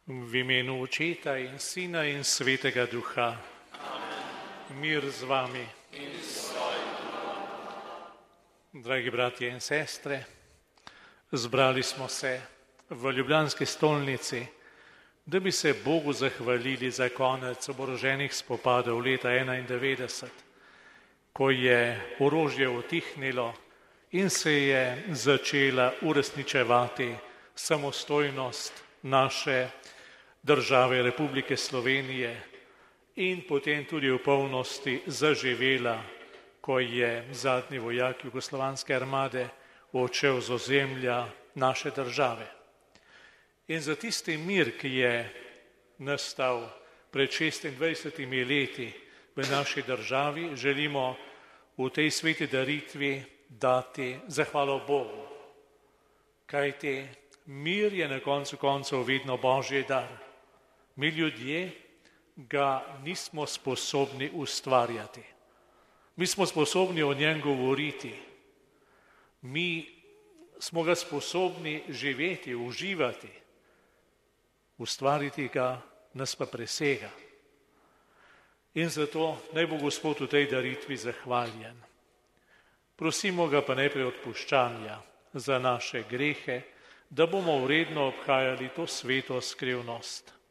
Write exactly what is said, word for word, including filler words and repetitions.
V imenu Očeta in Sina in Svetega Duha. Amen. Mir z vami. In s tvojim duhom. Dragi bratje in sestre, zbrali smo se v ljubljanski stolnici, da bi se Bogu zahvalili za konec oboroženih spopadov leta enaindevetdeset, ko je orožje utihnilo in se je začela uresničevati samostojnost naše države Republike Slovenije in potem tudi v polnosti zaživela, ko je zadnji vojak jugoslovanske armade odšel z ozemlja naše države. In za tisti mir, ki je nastal pred šestindvajsetimi leti v naši državi, želimo v tej sveti daritvi dati zahvalo Bogu. Kajti mir je na koncu koncev vedno Božji dar. Mi ljudje ga nismo sposobni ustvarjati. Mi smo sposobni o njem govoriti. Mi smo ga sposobni živeti, uživati. Ustvariti ga nas pa presega. In zato naj bo Gospod v tej daritvi zahvaljen. Prosimo ga pa najprej odpuščanja za naše grehe, da bomo vredno obhajali to sveto skrivnost.